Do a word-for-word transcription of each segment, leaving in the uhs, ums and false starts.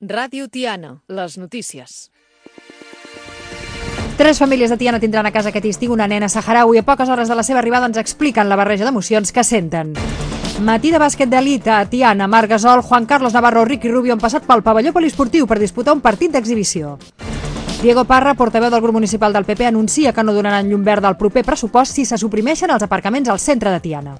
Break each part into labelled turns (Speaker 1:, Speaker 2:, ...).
Speaker 1: Ràdio Tiana, les notícies.
Speaker 2: Tres famílies de Tiana tindran a casa aquest estiu una nena saharaui. A poques hores de la seva arribada ens expliquen la barreja d'emocions que senten. Matí de bàsquet d'elit a Tiana. Marc Gasol, Juan Carlos Navarro, Ricky Rubio han passat pel pavelló poliesportiu per disputar un partit d'exhibició. Diego Parra, portaveu del grup municipal del P P, anuncia que no donaran llum verda al proper pressupost si se suprimeixen els aparcaments al centre de Tiana.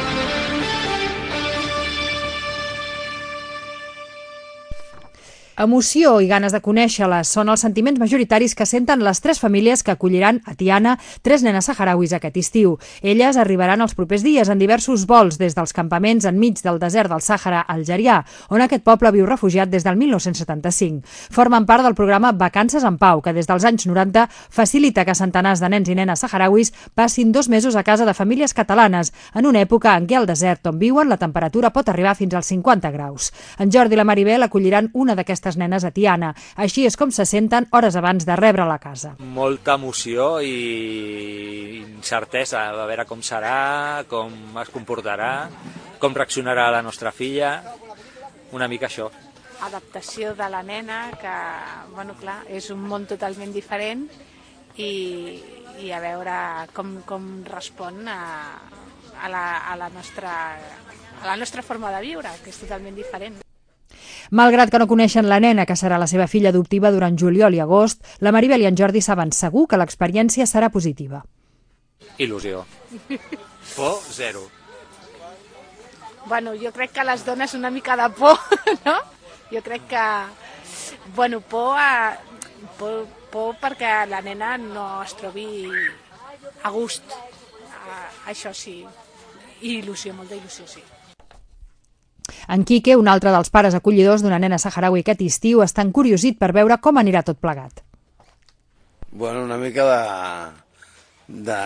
Speaker 2: Emoció i ganes de conèixer-les són els sentiments majoritaris que senten les tres famílies que acolliran a Tiana tres nenes saharauis aquest estiu. Elles arribaran els propers dies en diversos vols des dels campaments enmig del desert del Sàhara algerià, on aquest poble viu refugiat des del mil nou-cents setanta-cinc. Formen part del programa Vacances en Pau, que des dels anys noranta facilita que centenars de nens i nenes saharauis passin dos mesos a casa de famílies catalanes, en una època en què al desert on viuen la temperatura pot arribar fins als cinquanta graus. En Jordi i la Maribel acolliran una d'aquestes nenes a Tiana. Així és com se senten hores abans de rebre la casa.
Speaker 3: Molta emoció i incertesa a veure com serà, com es comportarà, com reaccionarà la nostra filla, una mica això.
Speaker 4: Adaptació de la nena, que, bueno, clar, és un món totalment diferent i, i a veure com, com respon a, a, la, a, la nostra, a la nostra forma de viure, que és totalment diferent.
Speaker 2: Malgrat que no coneixen la nena, que serà la seva filla adoptiva durant juliol i agost, la Maribel i en Jordi saben segur que l'experiència serà positiva.
Speaker 3: Il·lusió. Por, zero.
Speaker 4: Bueno, jo crec que les dones una mica de por, no? Jo crec que, bueno, por, a, por, por perquè la nena no es trobi a gust. A, això sí. I il·lusió, molta il·lusió, sí.
Speaker 2: En Quique, un altre dels pares acollidors d'una nena saharaui aquest estiu, està encuriosit per veure com anirà tot plegat.
Speaker 5: Bueno, una mica de, de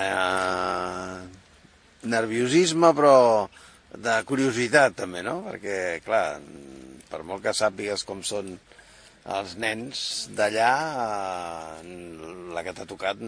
Speaker 5: nerviosisme, però de curiositat també, no? Perquè, clar, per molt que sàpigues com són els nens d'allà, la que t'ha tocat,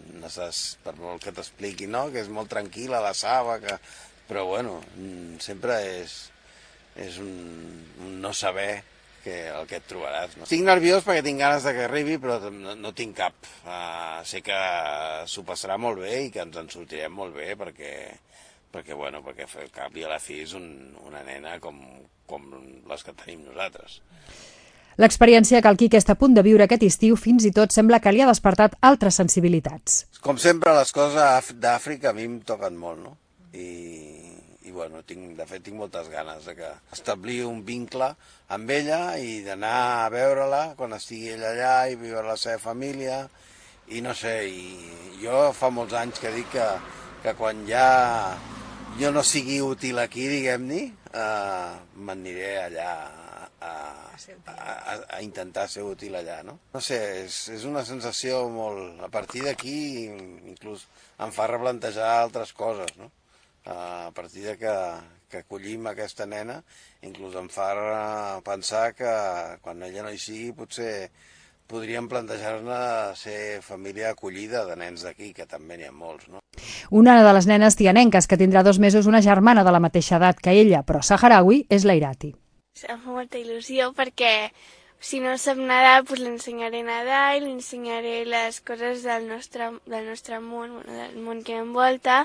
Speaker 5: per molt que t'expliqui, no? Que és molt tranquil·la, la saba, que... però bueno, sempre és... és un, un no saber que, el que et trobaràs. No? Estic nerviós perquè tinc ganes de que arribi, però no, no tinc cap. Uh, sé que s'ho passarà molt bé i que ens en sortirem molt bé perquè, perquè, bueno, perquè al cap i a la fi és un, una nena com, com les que tenim nosaltres.
Speaker 2: L'experiència que el Quique està a punt de viure aquest estiu fins i tot sembla que li ha despertat altres sensibilitats.
Speaker 5: Com sempre, les coses d'Àfrica a mi em toquen molt, no? I... i bueno, tinc, de fet tinc moltes ganes de que establir un vincle amb ella i d'anar a veure-la quan estigui ella allà i viure la seva família i no sé, i jo fa molts anys que dic que, que quan ja jo no sigui útil aquí, diguem-ne, eh, m'aniré allà a, a, a, a intentar ser útil allà, no? No sé, és, és una sensació molt... A partir d'aquí inclús em fa replantejar altres coses, no? A partir de que, que acollim aquesta nena, inclús em fa pensar que quan ella no hi sigui potser podríem plantejar-ne ser família acollida de nens d'aquí, que també n'hi ha molts, no?
Speaker 2: Una de les nenes tianenques que tindrà dos mesos una germana de la mateixa edat que ella, però saharaui, és la Irati.
Speaker 6: Em fa molta il·lusió perquè si no sap nedar, doncs l'ensenyaré a nedar i li ensenyaré les coses del nostre, del nostre món, bueno, del món que m'envolta,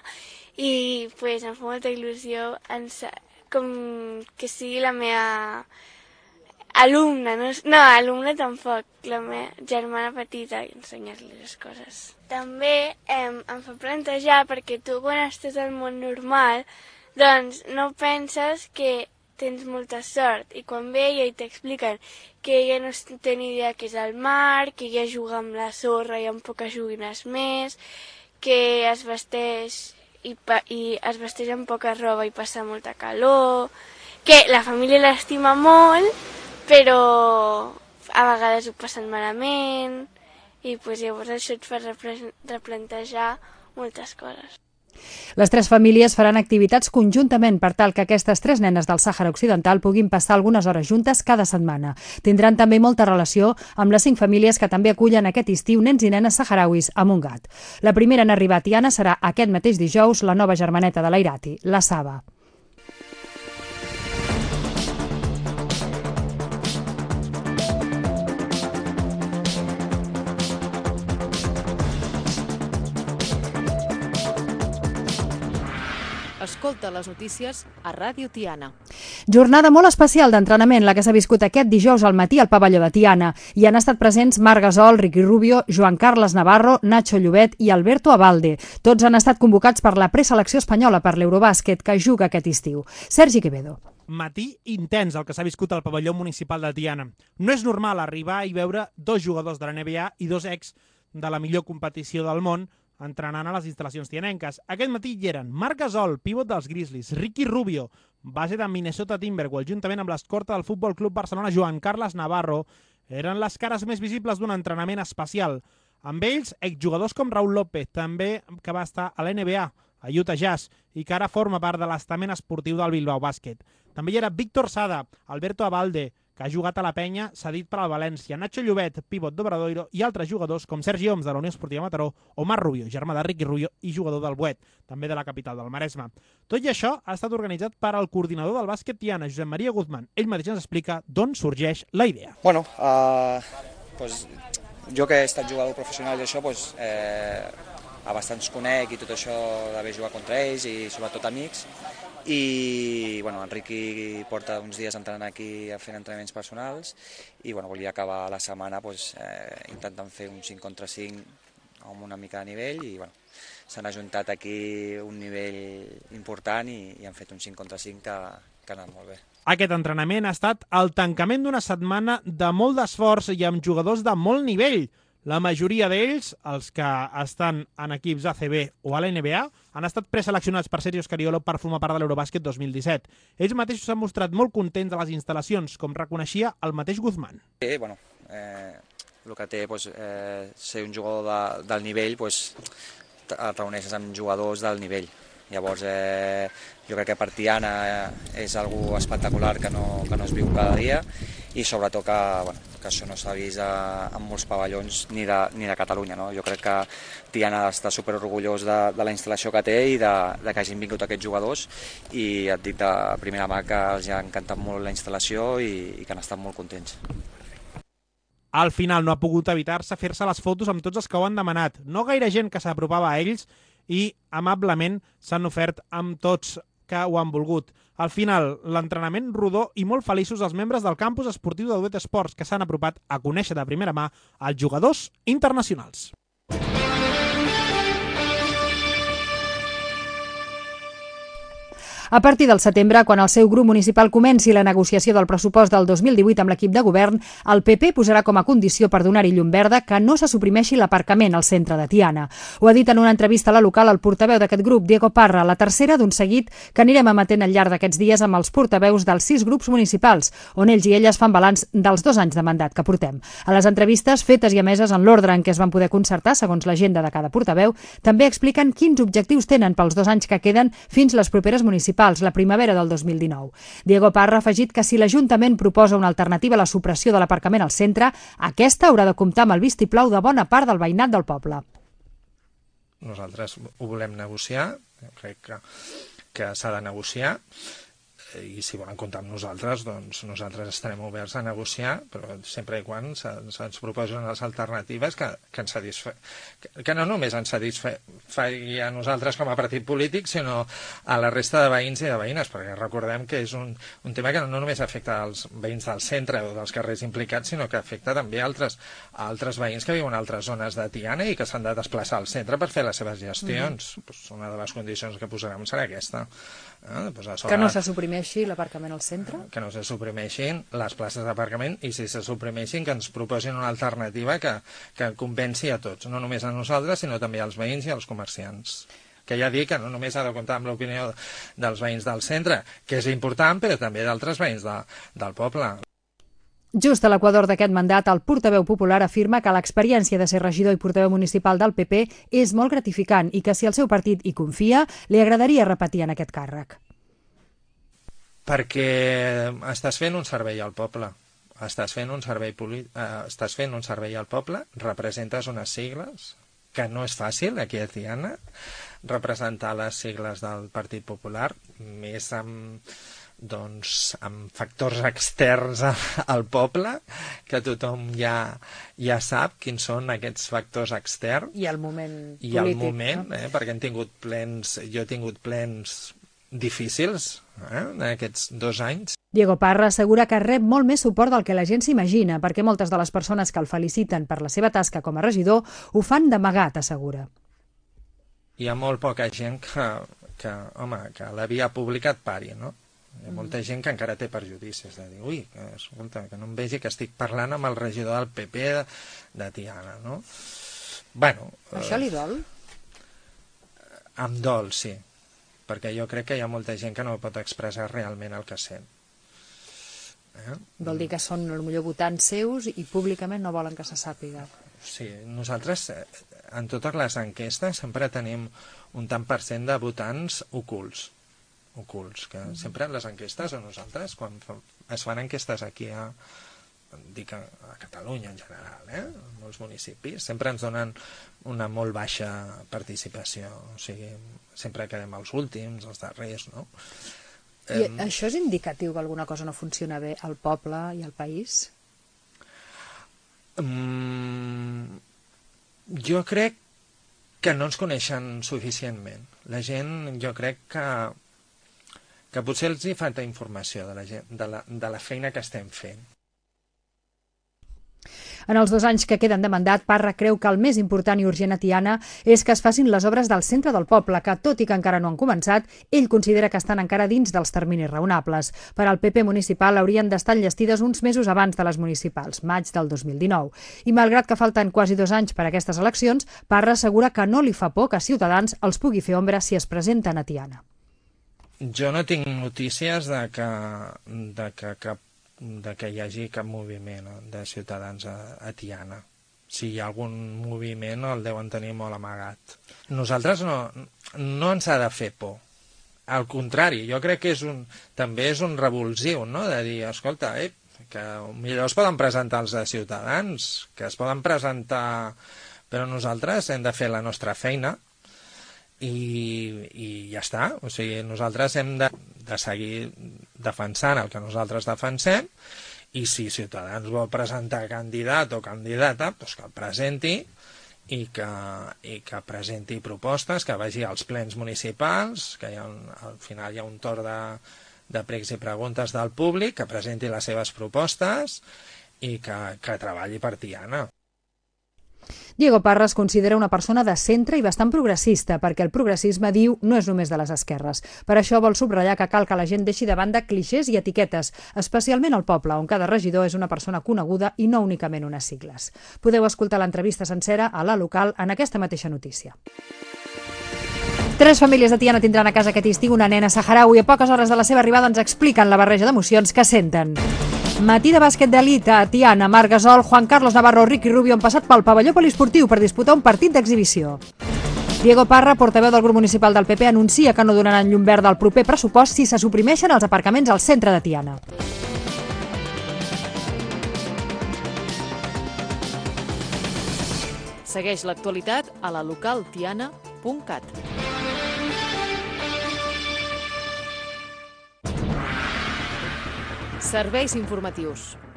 Speaker 6: i pues, em fa molta il·lusió com que sigui la meva alumna, no, no alumna tampoc, la meva germana petita, i ensenyar-li les coses. També em, em fa plantejar, perquè tu quan estàs al món normal, doncs no penses que tens molta sort, i quan ve ella i t'expliquen que ella no té ni idea que és el mar, que ella juga amb la sorra i amb poques joguines més, que es vesteix i, i es vesteix amb poca roba i passa molta calor, que la família l'estima molt, però a vegades ho passen malament, i pues, llavors això et fa replantejar moltes coses.
Speaker 2: Les tres famílies faran activitats conjuntament per tal que aquestes tres nenes del Sàhara Occidental puguin passar algunes hores juntes cada setmana. Tindran també molta relació amb les cinc famílies que també acullen aquest estiu nens i nenes saharauis a Montgat. La primera en arribar a Tiana serà aquest mateix dijous la nova germaneta de la Irati, la Saba.
Speaker 1: Escolta les notícies a Ràdio Tiana.
Speaker 2: Jornada molt especial d'entrenament, la que s'ha viscut aquest dijous al matí al pavelló de Tiana. Hi han estat presents Marc Gasol, Ricky Rubio, Joan Carles Navarro, Nacho Llobet i Alberto Abalde. Tots han estat convocats per la preselecció espanyola per l'Eurobàsquet que juga aquest estiu. Sergi Quevedo.
Speaker 7: Matí intens el que s'ha viscut al pavelló municipal de Tiana. No és normal arribar i veure dos jugadors de la N B A i dos ex de la millor competició del món entrenant a les instal·lacions tianenques. Aquest matí hi eren Marc Gasol, pivot dels Grizzlies, Ricky Rubio, base de Minnesota Timberwolves, juntament amb l'escorta del Futbol Club Barcelona, Joan Carles Navarro, eren les cares més visibles d'un entrenament especial. Amb ells, exjugadors com Raúl López, també que va estar a la N B A, a Utah Jazz, i que ara forma part de l'estament esportiu del Bilbao Bàsquet. També hi era Víctor Sada, Alberto Abalde, que ha jugat a la penya, cedit per al València, Nacho Llobet, pivot d'Obradoiro, i altres jugadors com Sergi Oms, de la Unió Esportiva Mataró, o Marc Rubio, germà de Ricky Rubio i jugador del Buet, també de la capital del Maresme. Tot i això ha estat organitzat per al coordinador del bàsquet Tiana, Josep Maria Guzmán. Ell mateix ens explica d'on sorgeix la idea.
Speaker 8: Bueno, uh, pues, jo que he estat jugador professional i això, pues, eh, a bastants conec i tot això d'haver jugat contra ells i sobretot amics. I bueno, en Riqui porta uns dies entrenant aquí fent entrenaments personals i bueno, volia acabar la setmana pues, eh, intentant fer un cinc contra cinc amb una mica de nivell i bueno, s'han ajuntat aquí un nivell important i, i han fet un cinc contra cinc que, que ha anat molt bé.
Speaker 7: Aquest entrenament ha estat el tancament d'una setmana de molt d'esforç i amb jugadors de molt nivell. La majoria d'ells, els que estan en equips A C B o a la N B A, han estat preseleccionats per Sergio Scariolo per formar part de l'Eurobàsquet dos mil disset. Ells mateixos s'han mostrat molt contents de les instal·lacions, com reconeixia el mateix Guzmán.
Speaker 8: Sí, bueno, eh, el que té pues, eh, ser un jugador de, del nivell, pues, et reuneixes amb jugadors del nivell. Llavors, eh, jo crec que per Tiana eh, és algo espectacular que no, que no es viu cada dia i sobretot que, bueno, que això no s'ha vist a, en molts pavellons ni de, ni de Catalunya. No? Jo crec que Tiana està superorgullós de, de la instal·lació que té i de, de que hagin vingut aquests jugadors i et dic de primera mà que els ha encantat molt la instal·lació i, i que han estat molt contents.
Speaker 7: Al final no ha pogut evitar-se fer-se les fotos amb tots els que ho han demanat. No gaire gent que s'apropava a ells i amablement s'han ofert amb tots que ho han volgut. Al final, l'entrenament rodó i molt feliços els membres del campus esportiu de Duet Esports que s'han apropat a conèixer de primera mà els jugadors internacionals.
Speaker 2: A partir del setembre, quan el seu grup municipal comenci la negociació del pressupost del dos mil divuit amb l'equip de govern, el P P posarà com a condició per donar-hi llum verda que no se suprimeixi l'aparcament al centre de Tiana. Ho ha dit en una entrevista a la local el portaveu d'aquest grup, Diego Parra, la tercera d'un seguit que anirem emetent al llarg d'aquests dies amb els portaveus dels sis grups municipals, on ells i elles fan balanç dels dos anys de mandat que portem. A les entrevistes fetes i emeses en l'ordre en què es van poder concertar, segons l'agenda de cada portaveu, també expliquen quins objectius tenen pels dos anys que queden fins les properes municipals, la primavera del dos mil dinou. Diego Parra ha afegit que si l'Ajuntament proposa una alternativa a la supressió de l'aparcament al centre, aquesta haurà de comptar amb el vistiplau de bona part del veïnat del poble.
Speaker 9: Nosaltres ho volem negociar, crec que, que s'ha de negociar, i si volen comptar amb nosaltres, doncs nosaltres estarem oberts a negociar, però sempre i quan se'ns se proposen les alternatives que, que, ens satisfe... que, que no només ens satisfagui a nosaltres com a partit polític, sinó a la resta de veïns i de veïnes, perquè recordem que és un, un tema que no només afecta als veïns del centre o dels carrers implicats, sinó que afecta també a altres, a altres veïns que viuen a altres zones de Tiana i que s'han de desplaçar al centre per fer les seves gestions. Mm. Pues una de les condicions que posarem serà aquesta. Eh? Pues sobre...
Speaker 2: Que no se suprimeixi l'aparcament al centre?
Speaker 9: Que no se suprimeixin les places d'aparcament i si se suprimeixin que ens proposin una alternativa que, que convenci a tots, no només a nosaltres sinó també als veïns i als comerciants. Que ja dic que no només ha de comptar amb l'opinió dels veïns del centre, que és important, però també d'altres veïns de, del poble.
Speaker 2: Just a l'equador d'aquest mandat, el portaveu popular afirma que l'experiència de ser regidor i portaveu municipal del P P és molt gratificant i que si el seu partit hi confia, li agradaria repetir en aquest càrrec.
Speaker 9: Perquè estàs fent un servei al poble, estàs fent un servei, poli... eh, estàs fent un servei al poble, representes unes sigles, que no és fàcil aquí a Tiana, representar les sigles del Partit Popular, més amb... doncs amb factors externs al poble, que tothom ja, ja sap quins són aquests factors externs.
Speaker 2: I el moment
Speaker 9: I
Speaker 2: polític.
Speaker 9: el moment,
Speaker 2: no?
Speaker 9: eh, perquè hem tingut plens, jo he tingut plens difícils, eh, d'aquests dos anys.
Speaker 2: Diego Parra assegura que rep molt més suport del que la gent s'imagina, perquè moltes de les persones que el feliciten per la seva tasca com a regidor ho fan d'amagat, assegura.
Speaker 9: Hi ha molt poca gent que, que home, que la via pública et pari, no? Hi ha molta gent que encara té perjudicis, de dir, ui, que, escolta, que no em vegi que estic parlant amb el regidor del P P de, de Tiana, no? Bueno...
Speaker 2: Això li dol?
Speaker 9: Eh, em dol, sí, perquè jo crec que hi ha molta gent que no pot expressar realment el que sent. Eh?
Speaker 2: Vol dir que són potser votants seus i públicament no volen que se sàpiga.
Speaker 9: Sí, nosaltres en totes les enquestes sempre tenim un tant per cent de votants ocults, ocults, que sempre les enquestes a nosaltres, quan es fan enquestes aquí a, dic a, a Catalunya en general, eh? En molts municipis, sempre ens donen una molt baixa participació, o sigui, sempre quedem els últims, els darrers, no?
Speaker 2: I eh, això és indicatiu que alguna cosa no funciona bé al poble i al país?
Speaker 9: Mm, jo crec que no ens coneixen suficientment. La gent, jo crec que que potser els hi falta informació de la, gent, de, la, de la feina que estem fent.
Speaker 2: En els dos anys que queden de mandat, Parra creu que el més important i urgent a Tiana és que es facin les obres del centre del poble, que tot i que encara no han començat, ell considera que estan encara dins dels terminis raonables. Per al P P municipal haurien d'estar enllestides uns mesos abans de les municipals, maig del dos mil dinou. I malgrat que falten quasi dos anys per a aquestes eleccions, Parra assegura que no li fa por que Ciutadans els pugui fer ombra si es presenten a Tiana.
Speaker 9: Jo no tinc notícies de que, de que, que, de que hi hagi cap moviment de Ciutadans a, a Tiana. Si hi ha algun moviment el deuen tenir molt amagat. Nosaltres no, no ens ha de fer por. Al contrari, jo crec que és un, també és un revulsiu, no? De dir, escolta, eh, que millor es poden presentar els de Ciutadans, que es poden presentar, però nosaltres hem de fer la nostra feina. I, i ja està, o sigui, nosaltres hem de, de seguir defensant el que nosaltres defensem i si Ciutadans vol presentar candidat o candidata, doncs que el presenti i que, i que presenti propostes, que vagi als plens municipals, que hi ha un, al final hi ha un torn de, de pregs i preguntes del públic, que presenti les seves propostes i que, que treballi per Tiana.
Speaker 2: Diego Parra es considera una persona de centre i bastant progressista, perquè el progressisme, diu, no és només de les esquerres. Per això vol subratllar que cal que la gent deixi de banda clixés i etiquetes, especialment al poble, on cada regidor és una persona coneguda i no únicament unes sigles. Podeu escoltar l'entrevista sencera a La Local en aquesta mateixa notícia. Tres famílies de Tiana tindran a casa aquest estiu una nena saharaui i a poques hores de la seva arribada ens expliquen la barreja d'emocions que senten. Matí de bàsquet d'elit a Tiana, Marc Gasol, Juan Carlos Navarro, Ricky Rubio han passat pel pavelló poliesportiu per disputar un partit d'exhibició. Diego Parra, portaveu del grup municipal del P P, anuncia que no donaran llum verda al proper pressupost si se suprimeixen els aparcaments al centre de Tiana.
Speaker 1: Segueix l'actualitat a la local tiana punt cat. Serveis informatius.